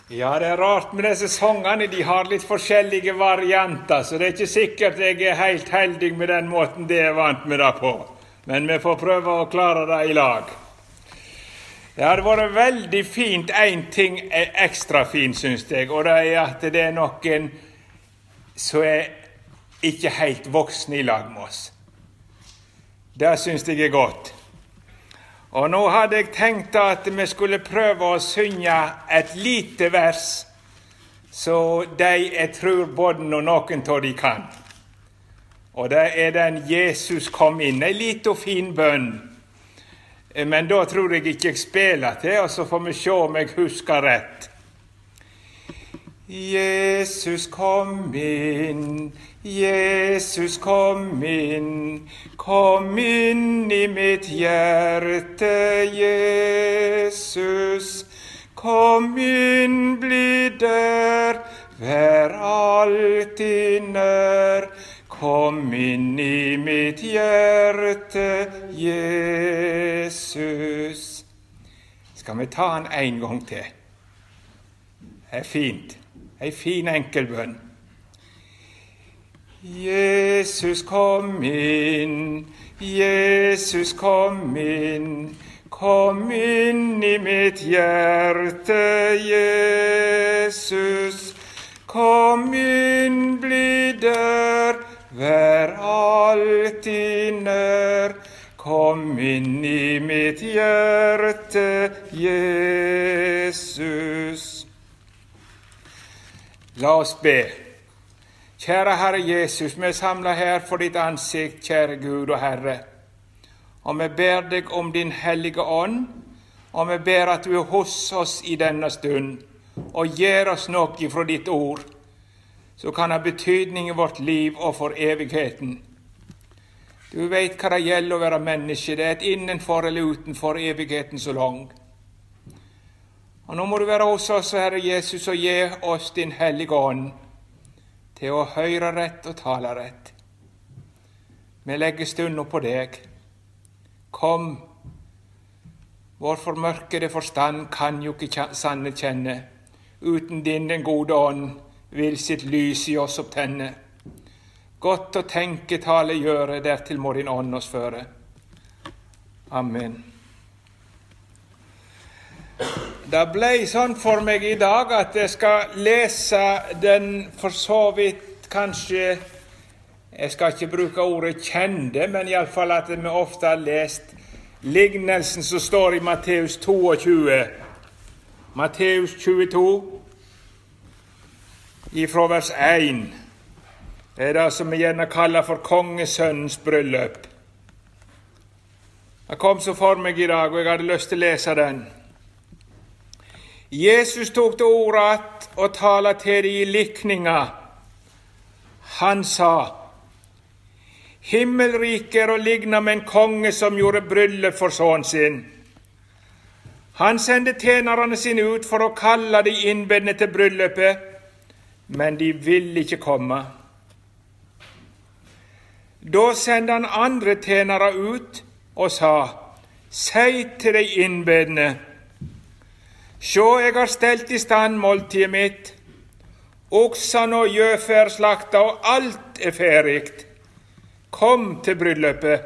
Ja, det er rart med disse sangene. De har litt forskjellige varianter, så det er ikke sikkert jeg er helt heldig med den måten det er vant med det på. Men vi får prøve å klare det i lag. Det hadde vært veldig fint. En ting er ekstra fint, synes jeg, og det er at det er noen som er ikke helt voksne i lag med oss. Det synes jeg er godt. Og nå hadde jeg tenkt at vi skulle prøve å synge et lite vers, så jeg tror både noen av de kan. Og det er den Jesus kom inn, en liten og fin bønn. Men da tror jeg ikke jeg spiller til, og så får vi se om jeg husker rett. Jesus kom inn, Jesus kom inn i mitt hjerte, Jesus. Kom inn, bli der, vær alltid nær. Kom inn i mitt hjerte, Jesus. Skal vi ta han en gang til? Det er fint. En fin enkel bønn. Jesus kom inn, Jesus kom inn i mitt hjerte, Jesus. Kom inn, bli der, vær alltid nær. Kom inn i mitt hjerte, Jesus. La oss be. Kjære Herre Jesus, vi er samlet her for ditt ansikt, kjære Gud og Herre. Og vi ber deg om din hellige ånd, og vi ber at du er hos oss i denne stund, og gir oss noe fra ditt ord, som kan ha betydning i vårt liv og for evigheten. Du vet hva det gjelder å være menneske, det er et innenfor eller utenfor evigheten så lang. Og nå må du være hos oss, Herre Jesus, og gi oss din hellige ånd til å høre rett og tale rett. Vi legger stunden på deg. Kom, vår formørkede forstand kan jo ikke sanne kjenne. Uten din, den gode ånd, vil sitt lys i oss opptenne. Godt å tenke, tale, gjøre, dertil må din ånd oss føre. Amen. Det ble sånn for meg i dag at jeg skal lese den for så vidt kanskje, jeg skal ikke bruke ordet kjende, men i alle fall at vi ofte har lest lignelsen som står i Matteus 22. Matteus 22, ifra vers 1. Det er det som vi gjerne kaller for kongesønnens bryllup. Det kom så for meg i dag, og jeg hadde lyst til å lese den. Jesus tok til ordet og talte til de i likninga. Han sa, himmelriket er å ligne med en konge som gjorde bryllup for sønnen sin. Han sendte tjenerne sine ut for å kalle de innbedne til bryllupet, men de ville ikke komme. Da sendte han andre tjenere ut og sa, si til de innbedne, sjå, jeg har stelt i stand måltidet mitt. Oksan og gjøfe er slakta, og alt er ferdigt. Kom til bryllupet.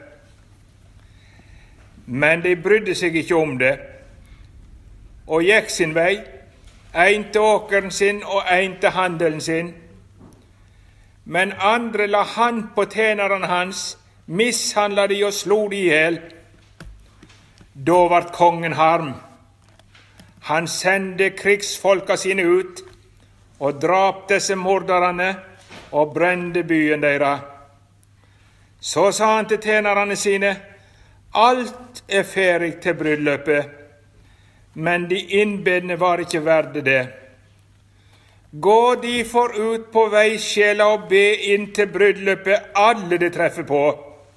Men de brydde seg ikke om det, og gikk sin vei, en til åkeren sin og en til handelen sin. Men andre la hand på tjeneren hans, mishandla de og slo de ihjel. Da vart kongen harm. Han sendte krigsfolka sine ut og drap disse morderne og brende byen deres. Så sa han til tjenerne sine, alt er ferdig til bryllupet, men de innbedne var ikke verde det. Gå de for ut på veisjela og be inn til bryllupet alle de treffer på.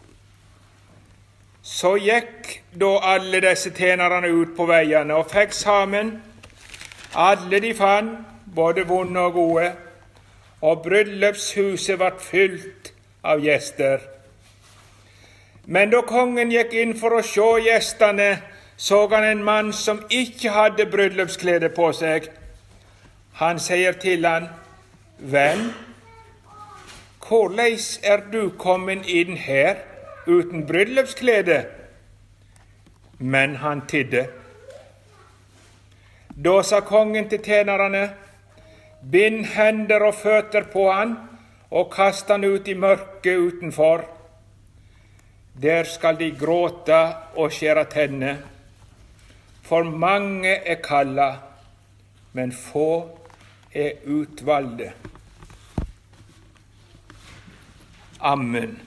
Så gikk da alle disse tjenerne ut på veiene og fikk sammen. Alle de fann, både vonde og gode, og bryllupshuset ble fylt av gjester. Men da kongen gikk inn for å se gjestene, så han en mann som ikke hadde bryllupsklede på seg. Han sier til han, venn, hvordan du kommet inn her uten bryllupsklede? Men han tidde. Da sa kongen til tjenerne, bind hender og føtter på han, og kast han ut i mørket utenfor. Der skal de gråte og skjære tenner, for mange kalla, men få utvalgte. Amen.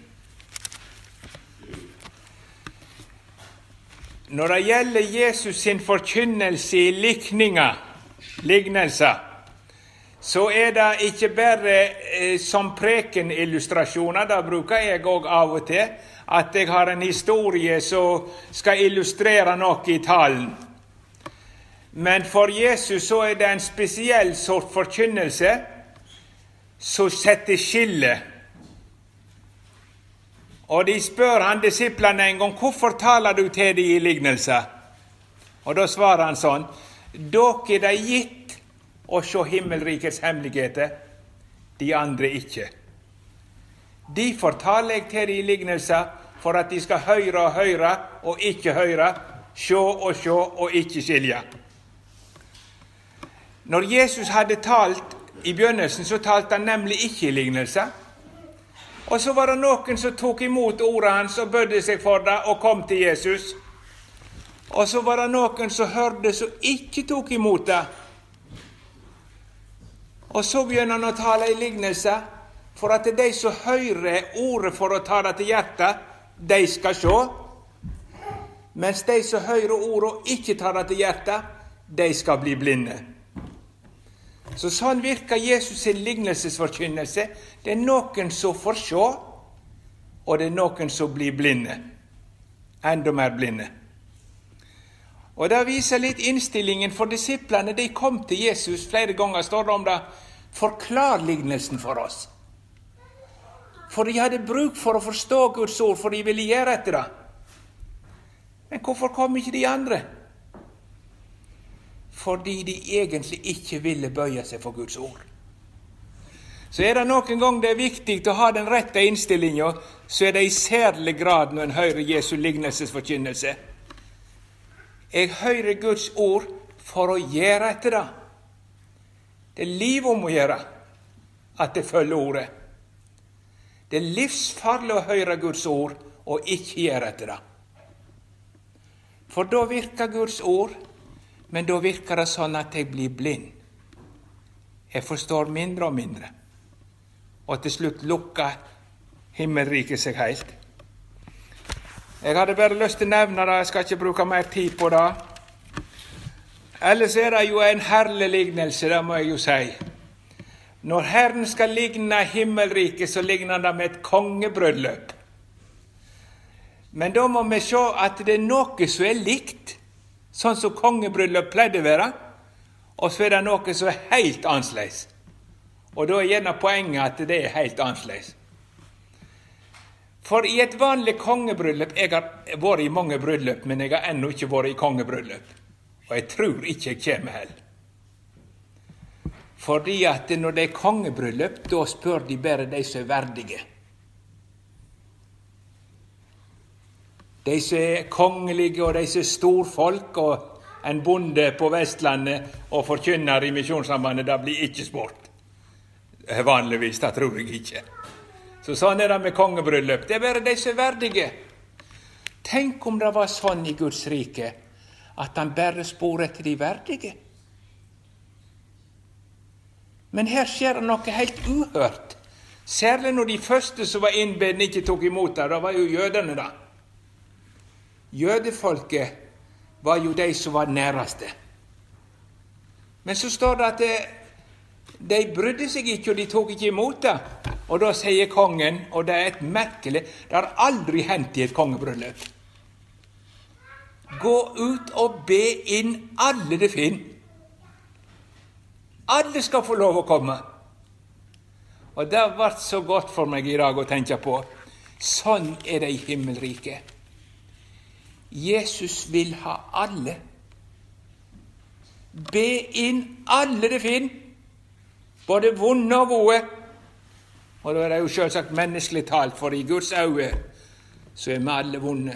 Når det gjelder Jesus sin forkynnelse i lignelser, så det ikke bare som prekenillustrasjoner. Da bruker jeg også av og til at jeg har en historie som skal illustrere noe i talen. Men for Jesus så det en spesiell sort forkynnelse som setter skille. Og de spør han disiplene en gang, hvorfor taler du til de i lignelser? Og da svarer han sånn, dere det gitt å se himmelrikets hemmeligheter, de andre ikke. De fortaler jeg til de i lignelser, for at de skal høre og høre og ikke høre, se og ikke skilje. Når Jesus hadde talt i begynnelsen, så talte han nemlig ikke i lignelser. Og så var det noen som tok imot ordet hans og bødde seg for det og kom til Jesus. Og så var det noen som hørte som ikke tok imot det. Og så begynner han å tale i lignelser, for at de som hører ordet for å ta det til hjertet, de skal se. Mens de som hører ordet og ikke tar det til hjertet, de skal bli blinde. Så sånn virker Jesus sin lignelsesforkynnelse. Det noen som får se, og det noen som blir blinde. Enda mer blinde. Og det viser litt innstillingen for disiplene. De kom til Jesus flere ganger, står det om det. Forklar lignelsen for oss. For de hadde bruk for å forstå Guds ord, for de ville gjøre etter det. Men hvorfor kom ikke de andre? Fordi de egentlig ikke ville bøye seg for Guds ord. Så det noen gang det viktig å ha den rette innstillingen, så det i særlig grad når en hører Jesu lignelsesforkynnelse. Jeg hører Guds ord for å gjøre etter det. Det liv om å gjøre at det følger ordet. Det livsfarlig å høre Guds ord og ikke gjøre etter det. For da virker Guds ord, men da virker det sånn at jeg blir blind. Jeg forstår mindre og mindre. Og til slutt lukker himmelriket seg helt. Jeg hadde bare lyst til å nevne det, jeg skal ikke bruke mer tid på det. Ellers det jo en herlig lignelse, det må jeg jo si. Når Herren skal ligne himmelriket, så ligner han det med et kongebryllup. Men da må vi se at det noe som likt, sånn som kongebryllup pleide å være, og så det noe som helt annerledes. Og da gjerne poenget at det helt annerledes. For i et vanlig kongebryllup, jeg har vært i mange bryllup, men jeg har ennå ikke vært i kongebryllup. Og jeg tror ikke jeg kommer heller. Fordi at når det kongebryllup, da spør de bare de som verdige. De som kongelige, og de som storfolk, og en bonde på Vestlandet, og forkynner i Misjonssambandet, det blir ikke spurt. Vanligvis, det tror jeg ikke. Så sånn det med kongebryllup. Det bare de som verdige. Tenk om det var sånn i Guds rike, at han bare spor etter de verdige. Men her skjer det noe helt uhørt. Særlig når de første som var innbedne ikke tok imot det, da var jo jødene da. Jødefolket var jo de som var næreste. Men så står det at de brydde seg ikke, og de tok ikke imot det. Og da sier kongen, og det et merkelig, det har aldri hendt i et kongebryllup. Gå ut og be inn alle det finner. Alle skal få lov å komme. Og det har vært så godt for meg i dag å tenke på. Sånn det i himmelriket. Jesus vil ha alle. Be inn alle det finner. både vonde og gode. Og da er det jo selvsagt menneskelig talt, for i Guds øyne så er vi alle vonde.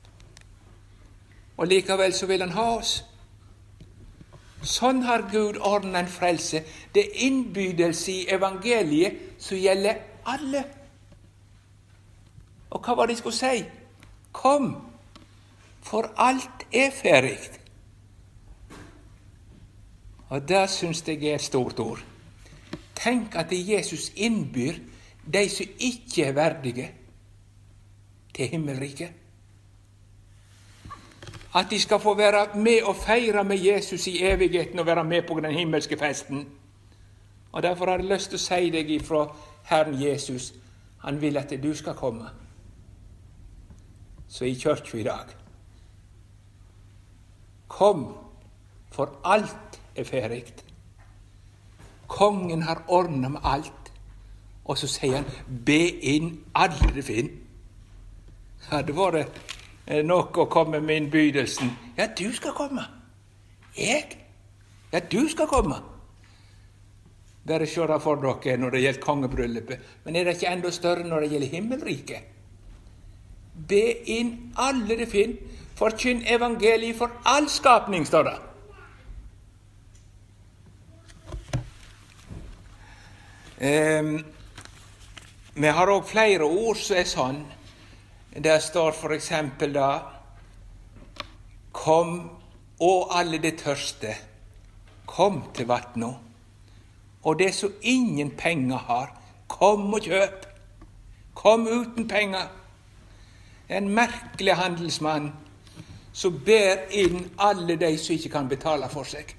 Og likevel så vil han ha oss. Sånn har Gud ordnet en frelse. Det er innbydelse i evangeliet som gjelder alle. Og hva var det de skulle si? Kom, for alt er ferdig. Og det synes jeg er et stort ord. Tenk at Jesus innbyr de som ikke er verdige til himmelriket. At de skal få være med og feire med Jesus i evigheten og være med på den himmelske festen. Og derfor har jeg lyst til å si deg ifra Herren Jesus, han vil at du skal komme. Så i kirka i dag, kom, for alt er ferdig. Kongen har ordnet med alt. Og så sier han, be inn alle det finner. Hadde vært nok å komme med innbydelsen. Ja, du skal komme. Jeg? Ja, du skal komme. Bare se det for dere når det gjelder kongebryllupet. Men er det ikke enda større når det gjelder himmelriket? Be inn alle det finner. Forkynn evangeliet for all skapning, står det. Vi har også flere ord som er sånn. Der står for eksempel da, kom, og alle de tørste, kom til vattnet. Og det som ingen penger har, kom og kjøp. Kom uten penger. En merkelig handelsmann som ber inn alle de som ikke kan betale for seg.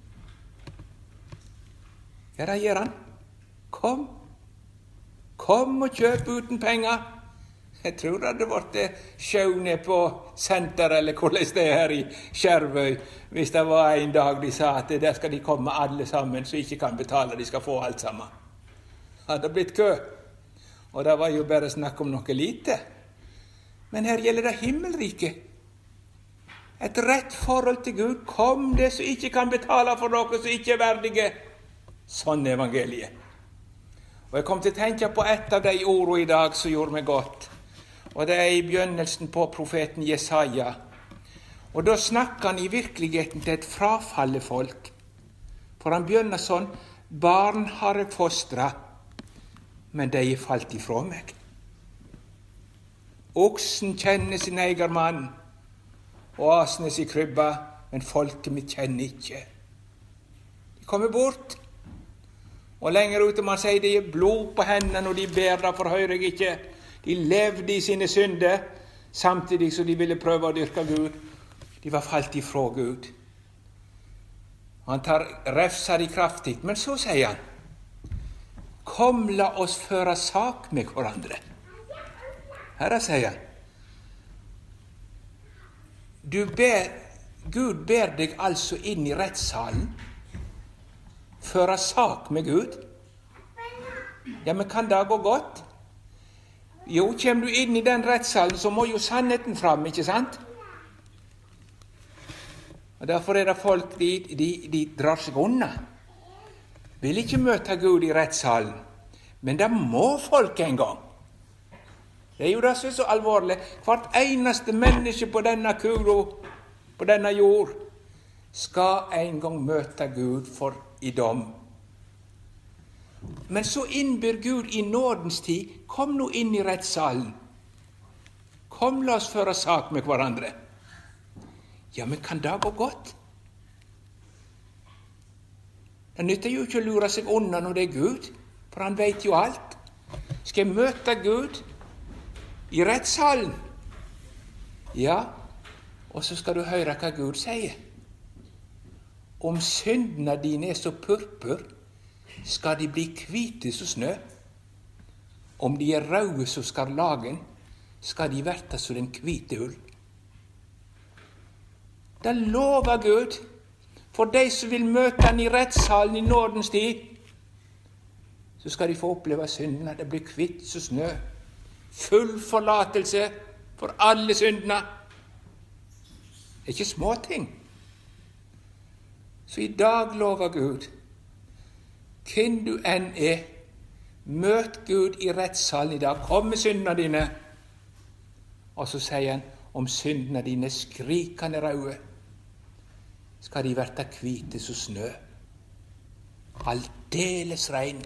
Ja, det gjør han. Kom. Kom og kjøp uten penger. Jeg tror det hadde vært sjau ned på senter, eller hvordan det er her i Skjervøy, hvis det var en dag de sa at der skal de komme alle sammen, som ikke kan betale, de skal få alt sammen. Det hadde blitt kø. Og det var jo bare snakk om noe lite. Men her gjelder det himmelriket. Et rett forhold til Gud. Kom det som ikke kan betale for noe som ikke er verdige. Sånn er evangeliet. Og jeg kom til å tenke på et av de ordene i dag som gjorde meg godt. Og det er i begynnelsen på profeten Jesaja. Og da snakker han i virkeligheten til et frafallet folk. For han begynner sånn, barn har jeg fostret, men de er falt ifra meg. Oksen kjenner sin egen mann, og asen er sin krybba, men folket mitt kjenner ikke. De kommer bort. Og lenger ute man sier de er blod på hendene, og de ber, da forhører jeg ikke. De levde i sine synder, samtidig som de ville prøve å dyrke Gud. De var falt ifra Gud. Han refser de kraftig, men så sier han, kom, la oss føre sak med hverandre. Herre, sier han, Gud ber deg altså inn i rettssalen, føre sak med Gud. Ja, men kan det gå godt? Jo, kommer du inn i den rettssalen, så må jo sannheten fram, ikke sant? Og derfor er det folk, de drar seg unna. Vil ikke møte Gud i rettssalen. Men det må folk en gang. Det er jo det som er så alvorlig. Hvert eneste menneske på denne kula, på denne jord, skal en gang møte Gud for i dom. Men så innbyr Gud i nådens tid, kom nå inn i rettssalen. Kom, la oss føre sak med hverandre. Ja, men kan det gå godt? Det nytter jo ikke å lure seg unna når det er Gud, for han vet jo alt. Skal jeg møte Gud i rettssalen? Ja, og så skal du høre hva Gud sier. Om syndene dine er så purpur, skal de bli hvite som snø. Om de er røde som skarlagen, skal de verte som den hvite ull. Det lover Gud for de som vil møte han i rettssalen i nådens tid. Så skal de få oppleve syndene. Det blir hvitt som snø. Full forlatelse for alle syndene. Det er ikke småting. Så i dag lover Gud, hvem du enn møt Gud i rettssalen i dag, kom med syndene dine. Og så sier han, om syndene dine skrikende røde, skal de verta hvite som snø. Aldeles rein.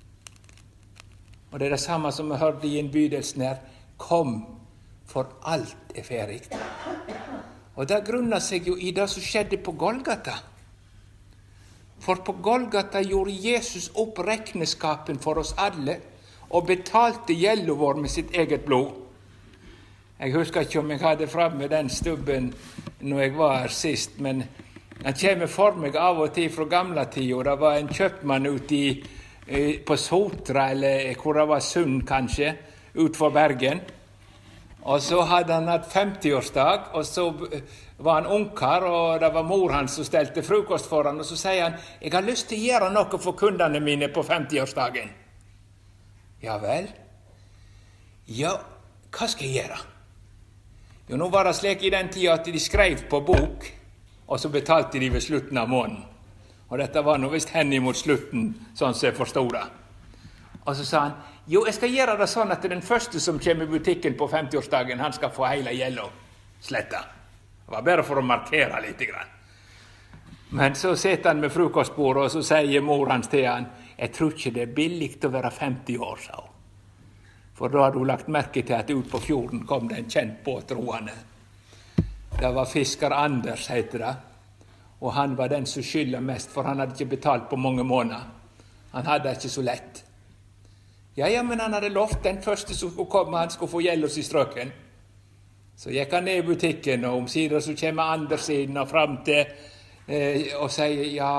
Og det det samme som vi hørte i innbydelsen her, kom, for alt ferdig. Og det grunner seg jo i det som skjedde på Golgata. For på Golgata gjorde Jesus opp rekneskapen for oss alle, og betalte gjelda vår med sitt eget blod. Jeg husker ikke om jeg hadde fremme den stubben når jeg var her sist, men han kommer for meg av og til fra gamle tid, og det var en kjøpmann ute på Sotra, eller hvor det var Sund kanskje, ut for Bergen. Og så hadde han hatt 50-årsdag, og så var han ungkar, og det var mor hans som stelte frokost for han, og så sier han, jeg har lyst til å gjøre noe for kundene mine på 50-årsdagen. Ja vel? Ja, hva skal jeg gjøre? Jo, nå var det slik i den tida at de skrev på bok, og så betalte de ved slutten av måneden. Og dette var nå visst henimot slutten, sånn som jeg forstod det. Og så sa han, jo, jeg skal gjøre det sånn at den første som kommer i butikken på 50-årsdagen, han skal få hele gjelda sletta. Det var bare for å markere litt. Men så sitter han med frokostbordet, og så sier mor hans til han, jeg tror ikke det billig å være 50 år, sa hun. For da hadde hun lagt merke til at ut på fjorden kom det en kjent båt roende. Det var fisker Anders, heter det. Og han var den som skylda mest, for han hadde ikke betalt på mange måneder. Han hadde det ikke så lett. Ja, men han hadde lovt den første som skulle komme, han skulle få gjelda i strøken. Så gikk han ned i butikken, og omsider så kommer Anders inn og frem til og sier, ja,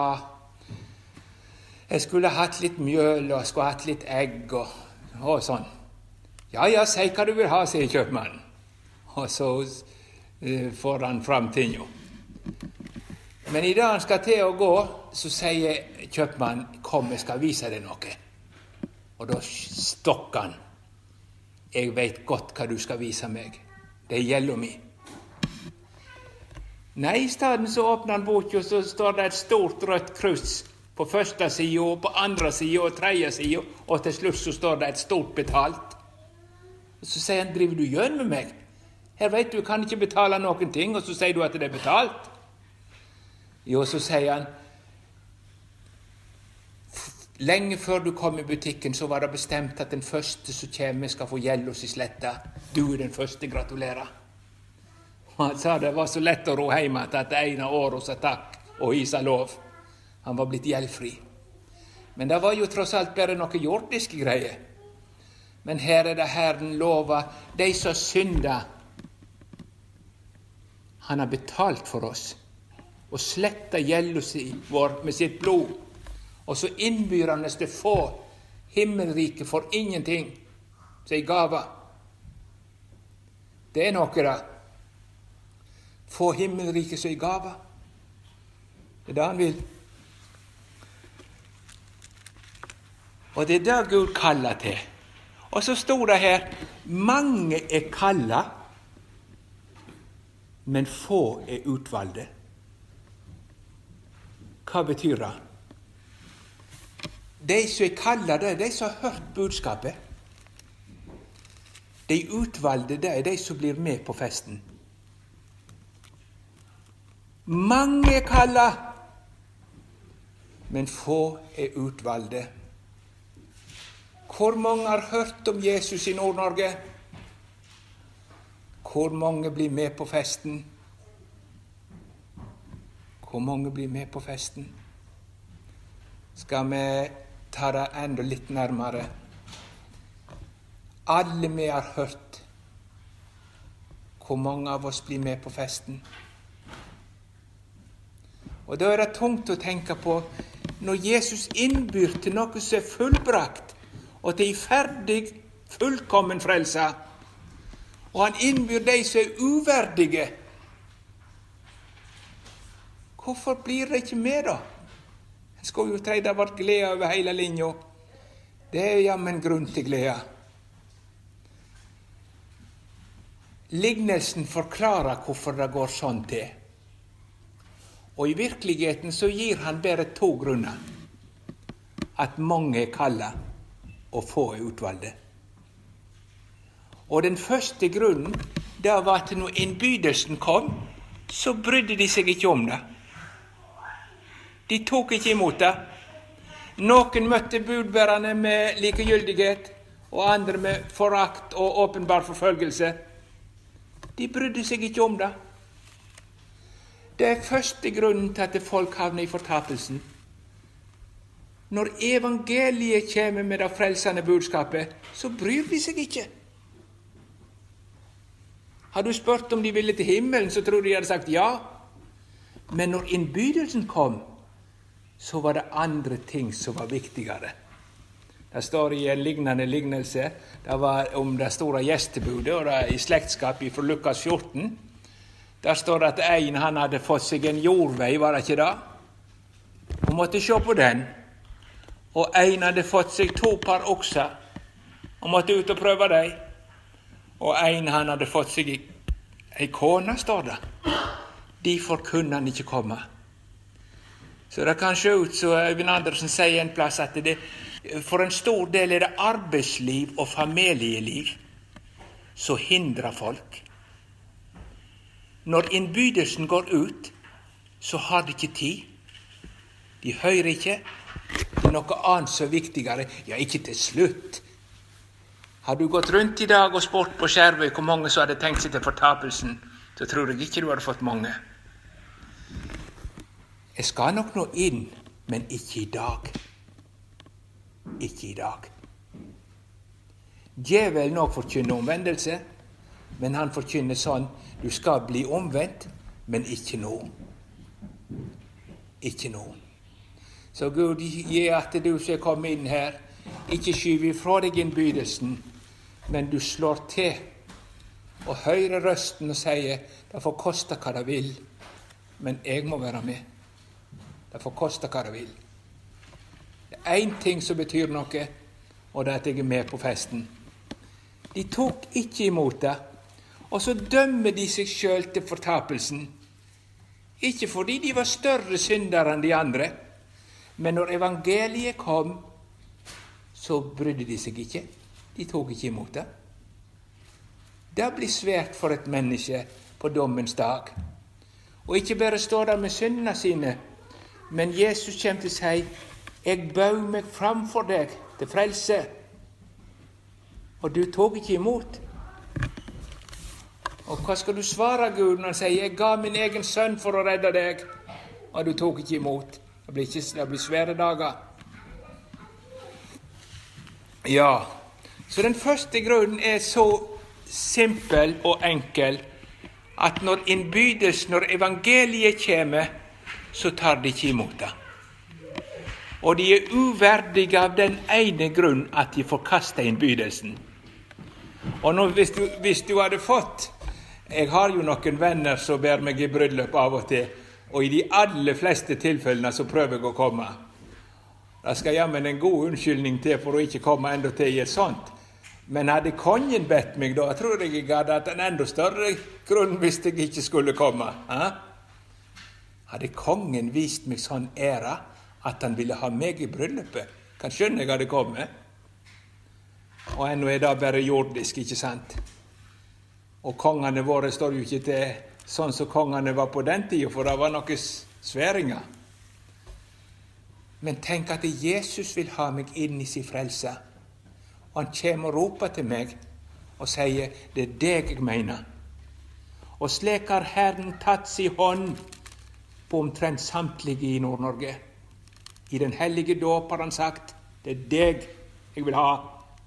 jeg skulle hatt litt mjøl, og jeg skulle hatt litt egg, og sånn. Ja, si hva du vil ha, sier kjøpmannen. Og så får han frem tinga. Men i det han skal til å gå, så sier kjøpmannen, kom, jeg skal vise deg noe. Og da stokker han. Jeg vet godt hva du skal vise meg. Det gjelder meg. Nei, i stedet så åpner han boka, og så står det et stort rødt kryss på første siden, og på andre siden, og tredje siden, og til slutt så står det et stort betalt. Og så sier han, driver du gjøn med meg? Her vet du, kan ikke betale noen ting, og så sier du at det er betalt. Jo, så sier han, lenge før du kom i butikken, så var det bestemt at den første som kommer skal få gjelda si sletta. Du er den første, gratulerer. Og han sa det var så lett å ro hjemme til at det ene året og sa takk og hisa lov. Han var blitt gjeldfri. Men det var jo tross alt bare noe jordiske greier. Men her er det Herren lova, de som synder. Han har betalt for oss, og sletta gjelda si vår med sitt blod. Og så innbyr han oss til få himmelrike for ingenting, sier gava. Det er noe da. Få himmelrike sier gava. Det er det han vil. Og det er det Gud kaller til. Og så stod det her, mange er kallet, men få er utvalgte. Hva betyr det? De som er kallet, det er de som har hørt budskapet. De utvalgte, det er de som blir med på festen. Mange er kallet, men få er utvalgte. Hvor mange har hørt om Jesus i Nord-Norge? Hvor mange blir med på festen? Hvor mange blir med på festen? Skal vi ta det enda litt nærmere? Alle vi har hørt. Hvor mange av oss blir med på festen? Og da er det tungt å tenke på, når Jesus innbyr til noe som er fullbrakt, og til ferdig, fullkommen frelse, og han innbyr de som er uverdige. Hvorfor blir det ikke med da? En skal jo tro det var glede over hele linja. Det er jammen grunn til glede. Lignelsen forklarer hvorfor det går sånn til. Og i virkeligheten så gir han bare 2 grunner. at mange er kallet og få er utvalgte. Og den første grunnen, det var at når innbydelsen kom, så brydde de seg ikke om det. De tok ikke imot det. Noen møtte budbærerne med likegyldighet, og andre med forakt og åpenbar forfølgelse. De brydde seg ikke om det. Det er første grunnen til at folk havner i fortapelsen. Når evangeliet kommer med det frelsende budskapet, så bryr de seg ikke. Har du spurt om de ville til himmelen, så tror de hadde sagt ja. Men når innbydelsen kom, så var det andre ting som var viktigere. Det står i en lignende lignelse, det var om det store gjestebudet, og det er i slektskap fra Lukas 14. Der står det at en han hadde fått seg en jordvei, var det ikke det? Og måtte se på den. Og en hadde fått seg 2 par okser, og måtte ut og prøve dem. Og en han hadde fått seg ei kone, står det. Derfor kunne han ikke komme. Så det kan se ut, så Øyvind Andersen sier en plass, at det for en stor del er det arbeidsliv og familieliv som hindrer folk. Når innbydelsen går ut, så har de ikke tid. De hører ikke. Det er noe annet som er viktigere. Ja, ikke til slutt. Har du gått rundt i dag og spurt på Skjervøy hvor mange som hadde tenkt seg til fortapelsen, så tror jeg ikke du hadde fått mange. Jeg skal nok nå inn, men ikke i dag. Ikke i dag. Djevel nok forkynner omvendelse, men han forkynner sånn, du skal bli omvendt, men ikke nå. Ikke nå. Så Gud, gi at du skal komme inn her, ikke skyve ifra deg innbydelsen, men du slår til og hører røsten og sier, det får koste hva det vil, men jeg må være med. Det får koste hva det vil. Det er en ting som betyr noe, og det er at jeg er med på festen. De tok ikke imot det, og så dømmer de seg selv til fortapelsen. Ikke fordi de var større syndere enn de andre, men når evangeliet kom, så brydde de seg ikke. De tok ikke imot det. Det blir svært for et menneske på dommens dag. Og ikke bare stå der med syndene sine, men Jesus kommer til å si, jeg bøy meg framfor deg til frelse, og du tok ikke imot. Og hva skal du svare Gud når han sier, jeg ga min egen sønn for å redde deg, og du tok ikke imot? Det blir svære dager. Ja, så den første grunnen er så simpel og enkel, at når innbydelsen, når evangeliet kommer, så tar de ikke imot det. Og de er uverdige av den ene grunn at de forkaster innbydelsen. Og nå, hvis du hadde fått, jeg har jo noen venner som ber meg i bryllup av og til, og i de aller fleste tilfellene så prøver jeg å komme. Da skal jeg jammen en god unnskyldning til for å ikke komme enda til i et sånt. Men hadde kongen bedt meg da, tror jeg hadde hatt en enda større grunn hvis jeg ikke skulle komme. Hadde kongen vist meg sånn ære at han ville ha meg i bryllupet, kan skjønne jeg hadde kommet. Og ennå er det bare jordisk, ikke sant? Og kongene våre står jo ikke til sånn som kongene var på den tiden, for det var noen sværinger. Men tenk at Jesus vil ha meg inn i sin frelse. Og han kommer og roper til meg og sier, det er deg jeg mener. Og slik har Herren tatt sin hånd på omtrent samtlige i Nord-Norge. I den hellige dåp har han sagt, det er deg jeg vil ha.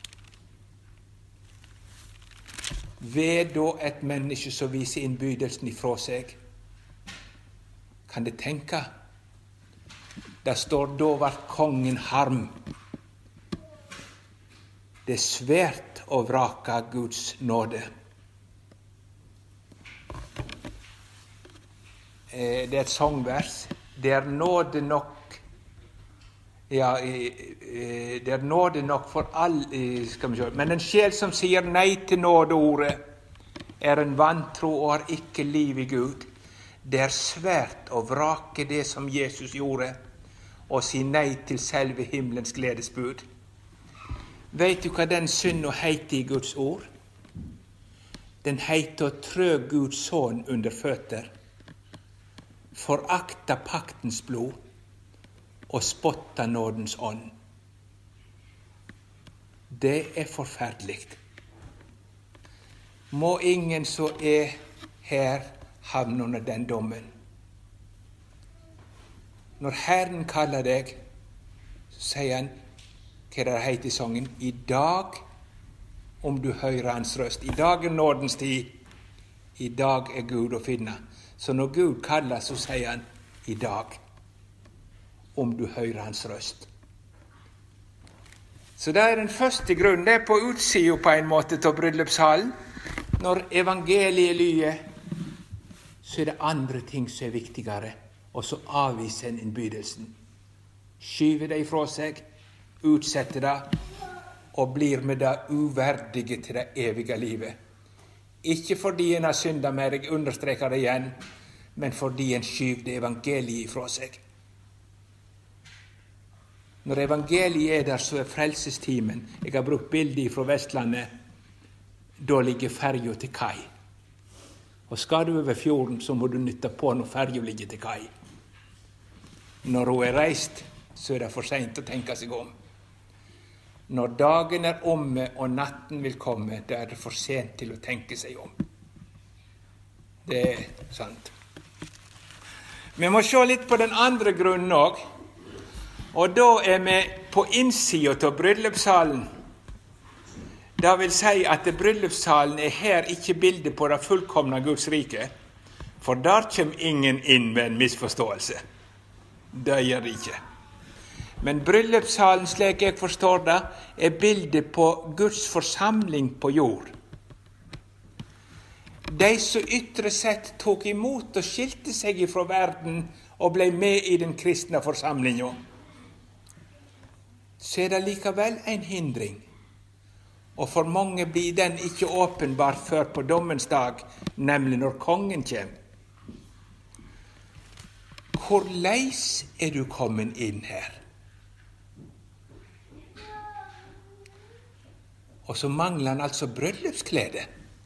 Ved da et menneske som viser innbydelsen ifra seg, kan det tenke, der står da vart kongen harm. Det er svært å vrake Guds nåde. Det er et sangvers. Det er nåde nok. Ja, det er nåde nok for alle, skal vi se. Men en sjel som sier nei til nådeordet, er en vantro og har ikke liv i Gud. Det er svært å vrake det som Jesus gjorde, og si nei til selve himmelens gledesbud. Vet du hva den synda heter i Guds ord? Den heter å trø Guds sønn under føtter, forakta paktens blod og spotta nådens ånd. Det er forferdelig. Må ingen som er her havne under den dommen. Når Herren kaller deg, så sier han, hva det heter i sangen, i dag om du hører hans røst. I dag er nådens tid. I dag er Gud å finne. Så når Gud kaller, så sier han, i dag om du hører hans røst. Så det er den første grunnen. Det er på utsiden på en måte til bryllupshallen. Når evangeliet lyder, så er det andre ting som er viktigere, og så avviser en innbydelsen. Skyver det ifra seg, utsetter det, og blir med det uverdige til det evige livet. Ikke fordi en har syndet mer, jeg understreker det igjen, men fordi en skyver det evangeliet ifra seg. Når evangeliet er der, så er frelsestimen. Jeg har brukt bilder fra Vestlandet. Da ligger ferja til kai. Og skal du over fjorden, så må du nytte på når ferja ligger til kai. Når hun er reist, så er det for sent å tenke seg om. Når dagen er omme og natten vil komme, da er det for sent til å tenke seg om. Det er sant. Vi må se litt på den andre grunnen også. Og da er vi på innsiden av bryllupssalen. Det vil si at bryllupssalen er her ikke bildet på det fullkomne Guds rike, for der kommer ingen inn med en misforståelse. Det gjør det ikke. Men bryllupssalen, slik jeg forstår det, er bildet på Guds forsamling på jord. De som ytre sett tok imot og skilte seg fra verden og ble med i den kristne forsamlingen, så er det likevel en hindring. Og for mange blir den ikke åpenbart før på dommens dag, nemlig når kongen kommer. Hvorleis er du kommet inn her? Og så mangler han altså bryllupsklede.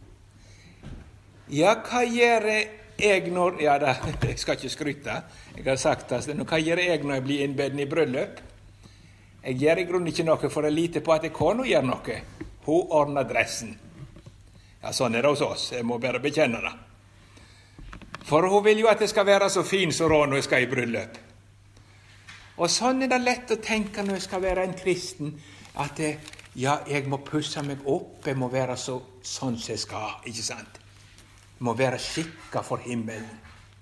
Ja, hva gjør jeg når... Ja, jeg skal ikke skryte. Jeg har sagt det. Hva gjør jeg når jeg blir innbeden i bryllup? Jeg gjør i grunnen ikke noe, for jeg liter på at jeg kan gjøre noe. Hun ordner dressen. Ja, sånn er det hos oss. Jeg må bare bekjenne det. For hun vil jo at det skal være så fin som råd når jeg skal i bryllup. Og sånn er det lett å tenke når jeg skal være en kristen, at ja, jeg må pusse meg opp, jeg må være sånn som jeg skal, ikke sant? Jeg må være skikket for himmelen.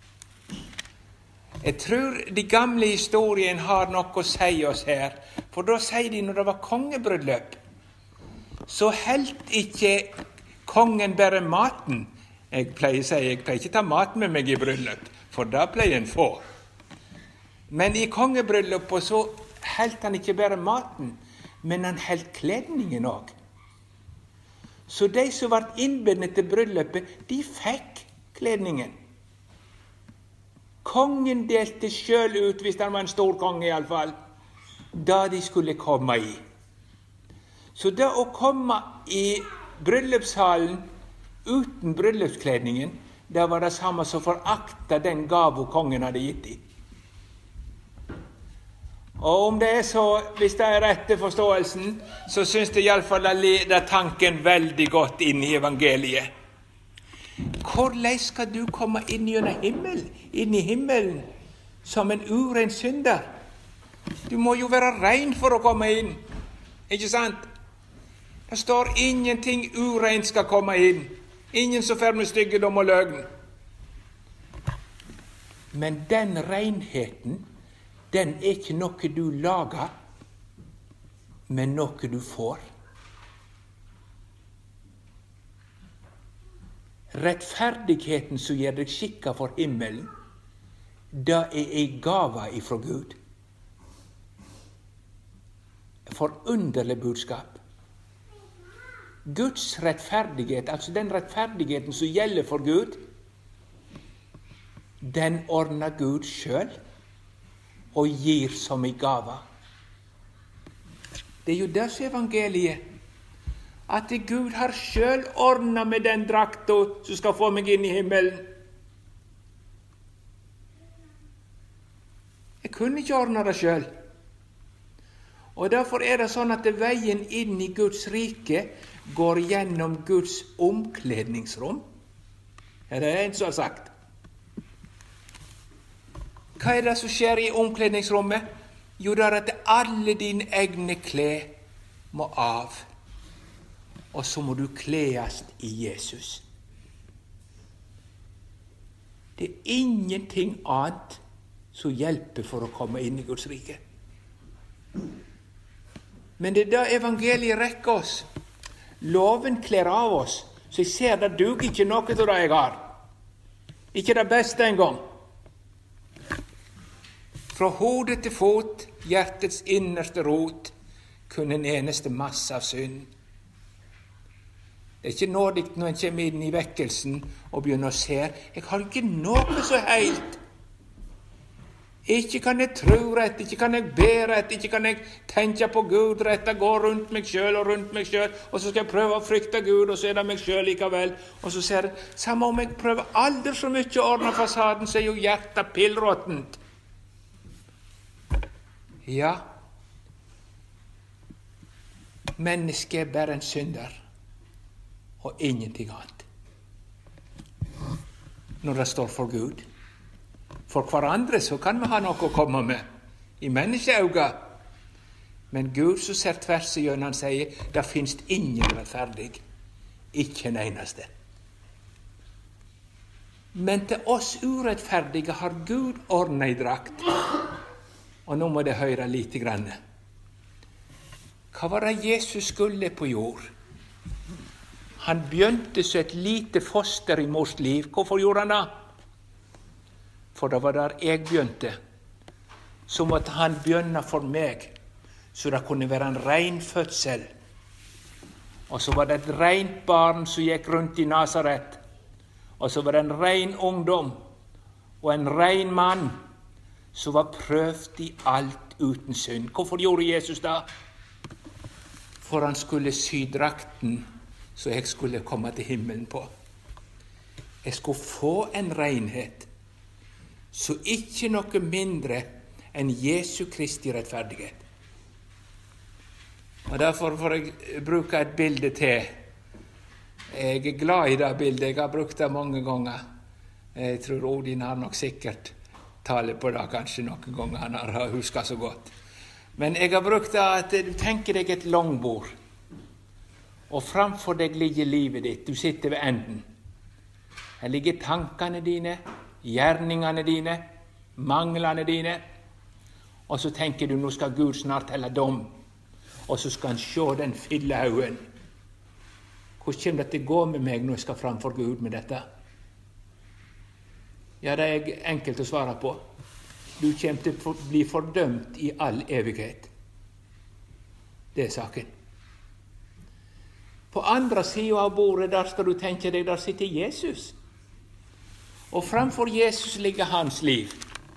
Jeg tror de gamle historien har noe å si oss her, for da sier de når det var kongebryllup, så helt ikke kongen bare maten. Jeg pleier ikke ta mat med meg i bryllup, for da pleier en få. Men i kongebryllupet så helt han ikke bare maten, men han helt kledningen også. Så de som var innbedne til bryllupet, de fikk kledningen. Kongen delte selv ut, hvis han var en stor konge i alle fall, da de skulle komme i. Så det å komme i bryllupssalen uten bryllupskledningen, det var det samme som forakta den gave kongen hadde gitt i. Og om det er så, hvis det er rette forståelsen, så synes jeg i alle fall det leder tanken veldig godt inn i evangeliet. Hvordan skal du komme inn i himmelen som en uren synder? Du må jo være ren for å komme inn, ikke sant? Det står ingenting ureint skal komme inn. Ingen som fer med styggedom og løgn. Men den renheten, den er ikke noe du lager, men noe du får. Rettferdigheten som gjør deg skikket for himmelen, det er en gave ifra Gud. Forunderlig budskap. Guds rettferdighet, altså den rettferdigheten som gjelder for Gud, den ordner Gud selv. og gir som i gava. Det er jo det som er evangeliet. At Gud har selv ordnet med den drakta som skal få meg inn i himmelen. Jeg kunne ikke ordne det selv. Og derfor er det sånn at veien inn i Guds rike går gjennom Guds omkledningsrom. Er det en som har sagt? Hva er det som skjer i omkledningsrommet? Jo, det er at alle dine egne klær må av. Og så må du klæast i Jesus. Det er ingenting annet som hjelper for å komme inn i Guds rike. Men det er da evangeliet rekker oss. Loven klær av oss, så jeg ser det duger ikke noe til det jeg har. Ikke det beste en gang. Fra hodet til fot, hjertets innerste rot, kun en eneste masse av synd. Det er ikke nådig når en kommer inn i vekkelsen og begynner å se. Jeg har ikke noe så heilt. Ikke kan jeg tro rett, ikke kan jeg be rett, ikke kan jeg tenke på Gud rett. Jeg går rundt meg selv og rundt meg selv, og så skal jeg prøve å frykte Gud, og så er det meg selv likevel. Og så ser jeg, samme om jeg prøver aldri så mye å ordne fasaden, så er jo hjertet pillråttent. Ja, mennesket er bare en synder, og ingenting annet. Når det står for Gud. For hverandre så kan vi ha noe å komme med i menneskeøyne. Men Gud som ser tvers igjennom, han sier, det finnes ingen rettferdig, ikke en eneste. Men til oss urettferdige har Gud ordnet i drakt. Og nå må det høre lite grann. Hva var det Jesus skulle på jord? Han begynte som et lite foster i mors liv. Hvorfor gjorde han det? For det var der jeg begynte. Så måtte han begynne for meg, så det kunne være en ren fødsel. Og så var det et rent barn som gikk rundt i Nazaret. Og så var det en ren ungdom og en ren mann som var prøvd i alt uten synd. Hvorfor gjorde Jesus det? For han skulle sy drakten, så jeg skulle komme til himmelen på. Jeg skulle få en renhet, så ikke noe mindre enn Jesu Kristi rettferdighet. Og derfor får jeg bruke et bilde til. Jeg er glad i det bildet, jeg har brukt det mange ganger. Jeg tror Odin har nok sikkert tale på det kanskje noen ganger, han har husket så godt. Men jeg har brukt det at du tenker deg et langbord, og framfor deg ligger livet ditt, du sitter ved enden. Her ligger tankene dine, gjerningene dine, manglene dine, og så tenker du, nå skal Gud snart helle dom, og så skal han se den fyllehaugen. Hvordan kommer det til å gå med meg når jeg skal framfor Gud med dette? Ja, det er enkelt å svare på. Du kommer til å bli fordømt i all evighet. Det er saken. På andre siden av bordet, der skal du tenke deg, der sitter Jesus. Og framfor Jesus ligger hans liv.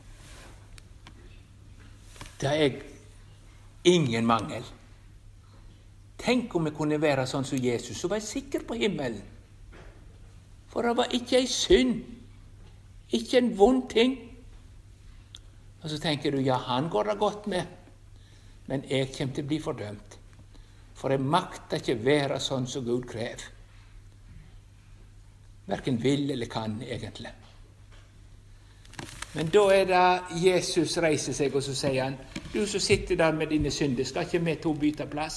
Det er ingen mangel. Tenk om jeg kunne være sånn som Jesus, så var jeg sikker på himmelen. For det var ikke en synd, ikke en vond ting. Og så tenker du, ja, han går det godt med, men jeg kommer til å bli fordømt. For jeg makter ikke være sånn som Gud krever. Hverken vil eller kan, egentlig. Men da er det Jesus reiser seg, og så sier han, du som sitter der med dine synder, skal ikke vi to bytte plass?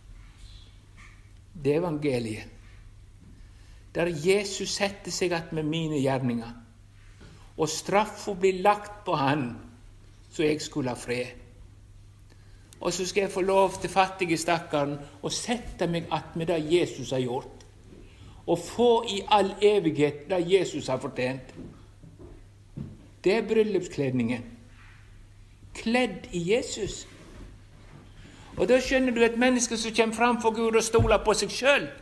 Det er evangeliet. Der Jesus setter seg att med mine gjerninger, og straffen blir lagt på han, så jeg skulle ha fred. Og så skal jeg få lov til fattige stakkaren å sette meg att med det Jesus har gjort, og få i all evighet det Jesus har fortjent. Det er bryllupskledningen. Kledd i Jesus. Og da skjønner du et menneske som kommer fram for Gud og stoler på seg selv.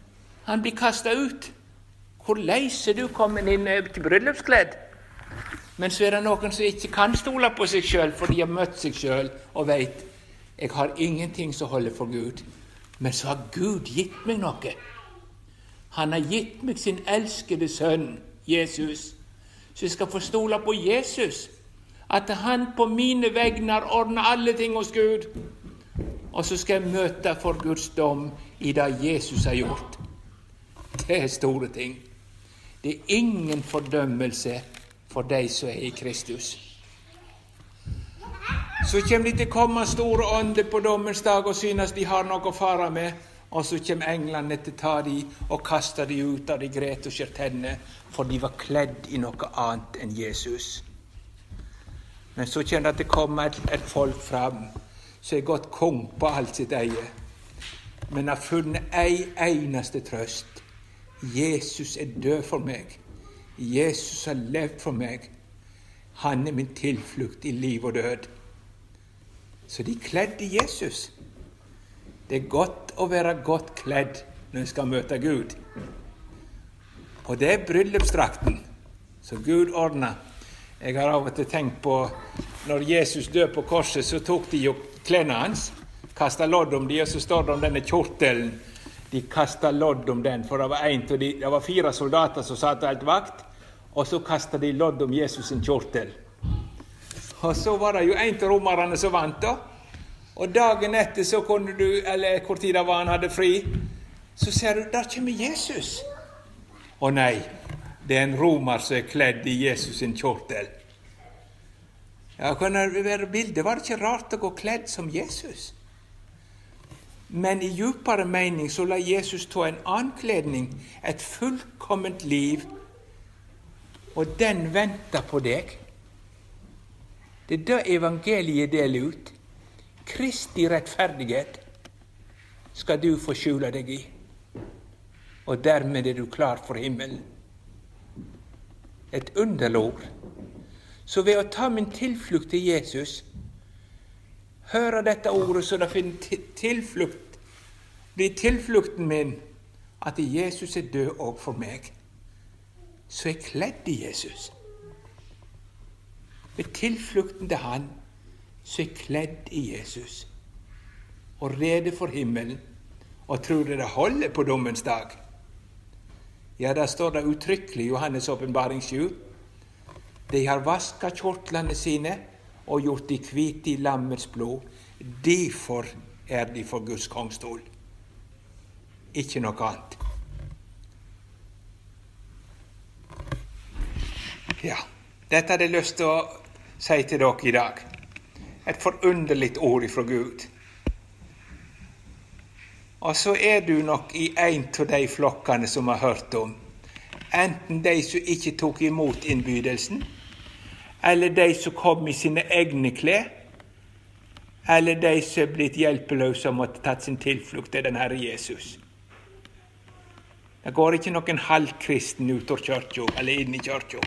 Han blir kastet ut. Hvor leise du kommer inn til bryllupskledd? Men så det noen som ikke kan stole på seg selv, for de har møtt seg selv og vet, jeg har ingenting som holder for Gud. Men så har Gud gitt meg noe. Han har gitt meg sin elskede sønn, Jesus. Så jeg skal få stole på Jesus. At han på mine vegner ordner alle ting hos Gud. Og så skal jeg møte for Guds dom i det Jesus har gjort. Det store ting. Det ingen fordømmelse for de som i Kristus. Så kommer de til å komme store ånder på dommens dag og synes de har noe å fare med, og så kommer englene til å ta de og kaste de ut av de gret og skjær tennene, for de var kledd i noe annet enn Jesus. Men så kommer det til å komme et folk fram, som gått kong på alt sitt eie, men har funnet eneste trøst. Jesus død for meg. Jesus har levd for meg. Han min tilflukt i liv og død. Så de kledde Jesus. Det godt å være godt kledd når en skal møte Gud. Og det bryllupsdrakten som Gud ordnet. Jeg har av og til tenkt på, når Jesus døde på korset, så tok de jo klærne hans, kastet lodd om de, og så står det om denne kjortelen. De kastet lodd om den, for det var 4 soldater som satt alt vakt, og så kastet de lodd om Jesus sin kjortel. Og så var det jo en til romerne som vant da, og dagen etter så kunne du, eller hvor tid det var han hadde fri, så ser du, der kommer Jesus. Å nei, det en romer som kledd i Jesus sin kjortel. Ja, kunne det være bildet, var det ikke rart å gå kledd som Jesus? Men i djupere mening så la Jesus ta en ankledning, et fullkomment liv, og den venter på deg. Det da evangeliet deler ut. Kristi rettferdighet skal du få skjule deg i, og dermed du klar for himmelen. Et underlord. Så ved å ta min tilflukt til Jesus, høre dette ordet så det finner tilflukt, blir tilflukten min at Jesus død også for meg, så kledd i Jesus. Ved tilflukten til han, så kledd i Jesus, og rede for himmelen, og tror det holder på dommens dag. Ja, der står det uttrykkelig i Johannes åpenbaring 7. De har vasket kjortlene sine og gjort de hvite i lammets blod. Derfor de for Guds kongstol. Ikke noe annet. Ja, dette hadde jeg lyst til å si til dere i dag. Et forunderligt ord fra Gud. Og så du nok i en av de flokkene som har hørt om. Enten de som ikke tok imot innbydelsen, eller de som kom i sine egne klær, eller de som blitt hjelpeløse og måtte tatt sin tilflukt til den Herre Jesus. Det går ikke noen halvkristen ut av kyrkja, eller inn i kyrkja.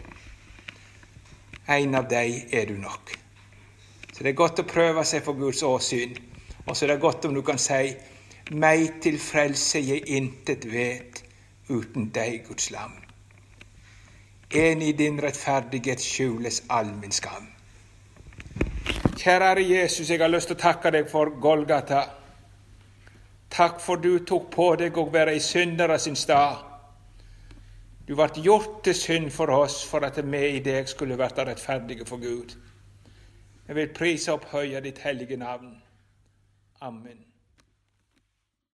En av de du nok. Så det godt å prøve seg for Guds åsyn, og så det godt om du kan si, meg til frelse jeg intet vet, uten deg, Guds lam. En i din rettferdighet skjules all min skam. Kjære Herre Jesus, jeg har lyst til å takke deg for Golgata. Takk for du tok på deg å være i syndere sin stad. Du ble gjort til synd for oss, for at vi i deg skulle være rettferdige for Gud. Jeg vil prise og opphøye ditt hellige navn. Amen.